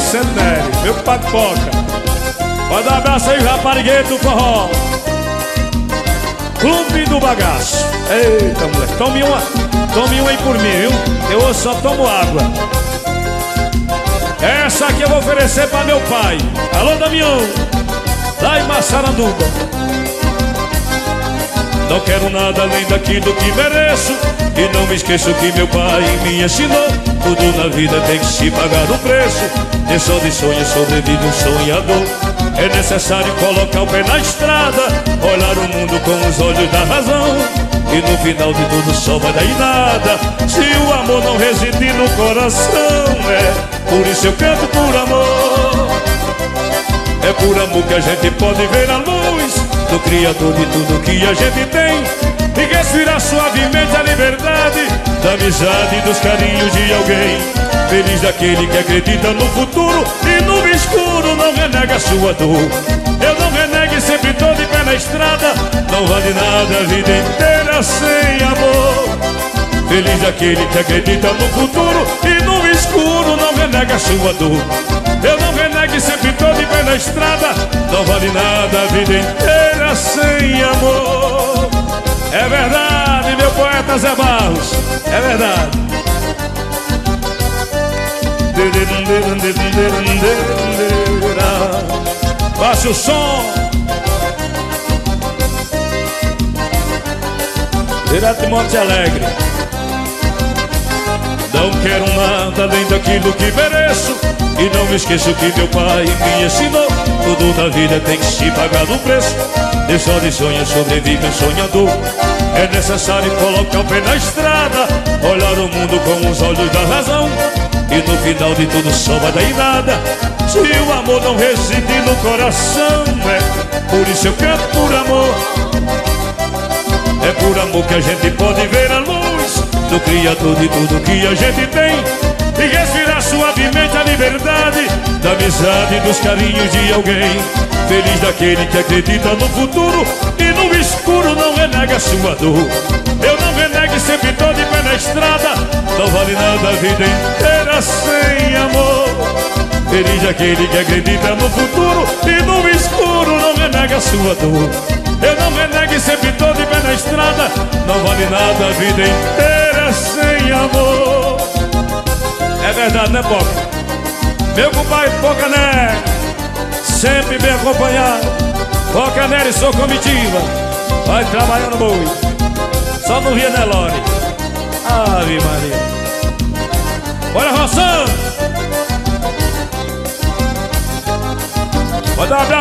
Vicente Nery, meu papoca. Pode dar um abraço aí, raparigueiro do forró. Clube do Bagaço. Eita, moleque, tome uma aí por mim, viu? Eu hoje só tomo água. Essa aqui eu vou oferecer pra meu pai. Alô, Damião, lá em Massaranduba. Não quero nada além daquilo que mereço, e não me esqueço que meu pai me ensinou: tudo na vida tem que se pagar um preço. Nem só de sonho sobrevive um sonhador. É necessário colocar o pé na estrada, olhar o mundo com os olhos da razão, e no final de tudo só vai dar em nada se o amor não residir no coração. Por isso eu canto por amor. É por amor que a gente pode ver a luz do Criador de tudo que a gente tem, e respirar suavemente a liberdade da amizade e dos carinhos de alguém. Feliz daquele que acredita no futuro e no escuro não renega a sua dor. Eu não renego e sempre tô de pé na estrada. Não vale nada a vida inteira sem amor. Feliz daquele que acredita no futuro e no escuro não renega a sua dor. Eu não renego e sempre tô de pé na estrada. Não vale nada a vida inteira sem amor. É verdade, meu poeta Zé Barros, é verdade. Baixa o som. Direto de Monte Alegre. Não quero nada além daquilo que mereço, e não me esqueço que meu pai me ensinou: tudo na vida tem que se pagar no preço. Nem só de sonho sobrevive um sonhador. É necessário colocar o pé na estrada, olhar o mundo com os olhos da razão, e no final de tudo só vai dar em nada se o amor não residir no coração. Por isso eu canto por amor. É por amor que a gente pode ver a luz do Criador de tudo que a gente tem, e respirar suavemente a liberdade da amizade e dos carinhos de alguém. Feliz daquele que acredita no futuro e no escuro não renega a sua dor. Eu não renego e sempre tô de pé na estrada. Não vale nada a vida inteira sem amor. Feliz daquele que acredita no futuro e no escuro não renega a sua dor. Eu não renego e sempre tô de pé na estrada. Não vale nada a vida inteira sem amor. É verdade, né, Poca? Meu compadre Poca Nery, sempre bem acompanhado. Poca Nery, sou comitiva, vai trabalhando boi, só no Rio Nelore. Ave Maria. Bora roçando. Pode dar um abraço.